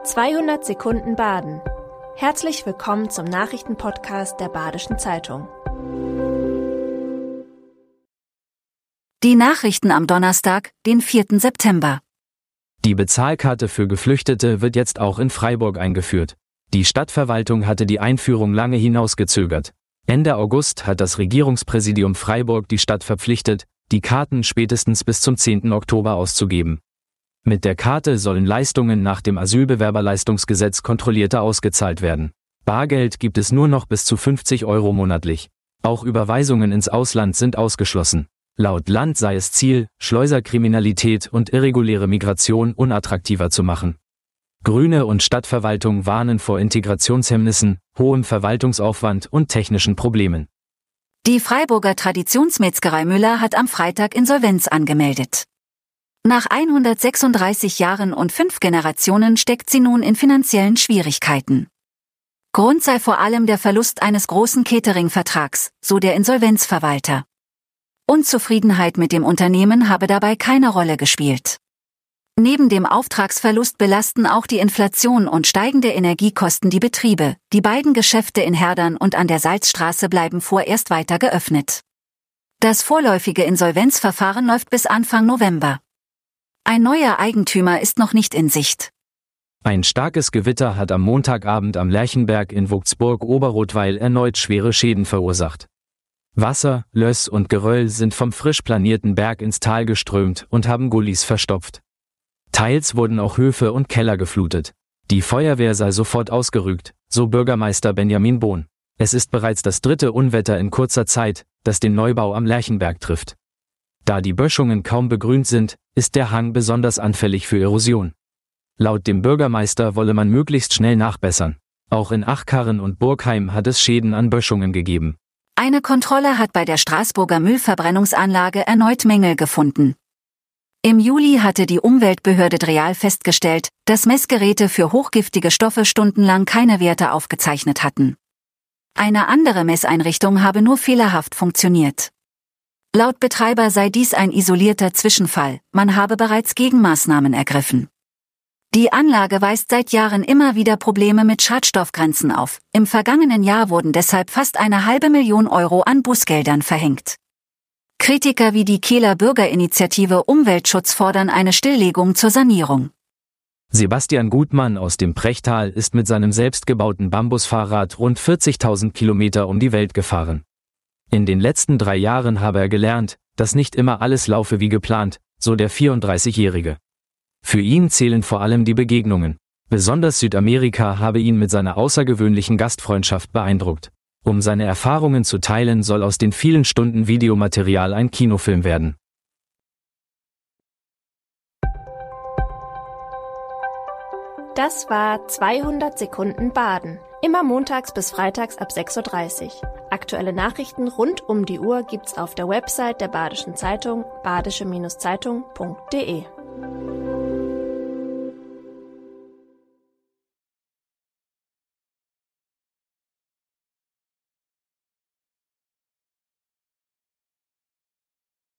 200 Sekunden Baden. Herzlich willkommen zum Nachrichtenpodcast der Badischen Zeitung. Die Nachrichten am Donnerstag, den 4. September. Die Bezahlkarte für Geflüchtete wird jetzt auch in Freiburg eingeführt. Die Stadtverwaltung hatte die Einführung lange hinausgezögert. Ende August hat das Regierungspräsidium Freiburg die Stadt verpflichtet, die Karten spätestens bis zum 10. Oktober auszugeben. Mit der Karte sollen Leistungen nach dem Asylbewerberleistungsgesetz kontrollierter ausgezahlt werden. Bargeld gibt es nur noch bis zu 50 € monatlich. Auch Überweisungen ins Ausland sind ausgeschlossen. Laut Land sei es Ziel, Schleuserkriminalität und irreguläre Migration unattraktiver zu machen. Grüne und Stadtverwaltung warnen vor Integrationshemmnissen, hohem Verwaltungsaufwand und technischen Problemen. Die Freiburger Traditionsmetzgerei Müller hat am Freitag Insolvenz angemeldet. Nach 136 Jahren und 5 Generationen steckt sie nun in finanziellen Schwierigkeiten. Grund sei vor allem der Verlust eines großen Catering-Vertrags, so der Insolvenzverwalter. Unzufriedenheit mit dem Unternehmen habe dabei keine Rolle gespielt. Neben dem Auftragsverlust belasten auch die Inflation und steigende Energiekosten die Betriebe. Die beiden Geschäfte in Herdern und an der Salzstraße bleiben vorerst weiter geöffnet. Das vorläufige Insolvenzverfahren läuft bis Anfang November. Ein neuer Eigentümer ist noch nicht in Sicht. Ein starkes Gewitter hat am Montagabend am Lerchenberg in Vogtsburg-Oberrothweil erneut schwere Schäden verursacht. Wasser, Löss und Geröll sind vom frisch planierten Berg ins Tal geströmt und haben Gullis verstopft. Teils wurden auch Höfe und Keller geflutet. Die Feuerwehr sei sofort ausgerückt, so Bürgermeister Benjamin Bohn. Es ist bereits das 3. Unwetter in kurzer Zeit, das den Neubau am Lerchenberg trifft. Da die Böschungen kaum begrünt sind, ist der Hang besonders anfällig für Erosion. Laut dem Bürgermeister wolle man möglichst schnell nachbessern. Auch in Achkarren und Burgheim hat es Schäden an Böschungen gegeben. Eine Kontrolle hat bei der Straßburger Müllverbrennungsanlage erneut Mängel gefunden. Im Juli hatte die Umweltbehörde Dreal festgestellt, dass Messgeräte für hochgiftige Stoffe stundenlang keine Werte aufgezeichnet hatten. Eine andere Messeinrichtung habe nur fehlerhaft funktioniert. Laut Betreiber sei dies ein isolierter Zwischenfall, man habe bereits Gegenmaßnahmen ergriffen. Die Anlage weist seit Jahren immer wieder Probleme mit Schadstoffgrenzen auf. Im vergangenen Jahr wurden deshalb fast 500.000 € an Bußgeldern verhängt. Kritiker wie die Kehler Bürgerinitiative Umweltschutz fordern eine Stilllegung zur Sanierung. Sebastian Gutmann aus dem Prechtal ist mit seinem selbstgebauten Bambusfahrrad rund 40.000 Kilometer um die Welt gefahren. In den letzten 3 Jahren habe er gelernt, dass nicht immer alles laufe wie geplant, so der 34-Jährige. Für ihn zählen vor allem die Begegnungen. Besonders Südamerika habe ihn mit seiner außergewöhnlichen Gastfreundschaft beeindruckt. Um seine Erfahrungen zu teilen, soll aus den vielen Stunden Videomaterial ein Kinofilm werden. Das war 200 Sekunden Baden. Immer montags bis freitags ab 6:30 Uhr. Aktuelle Nachrichten rund um die Uhr gibt's auf der Website der Badischen Zeitung, badische-zeitung.de.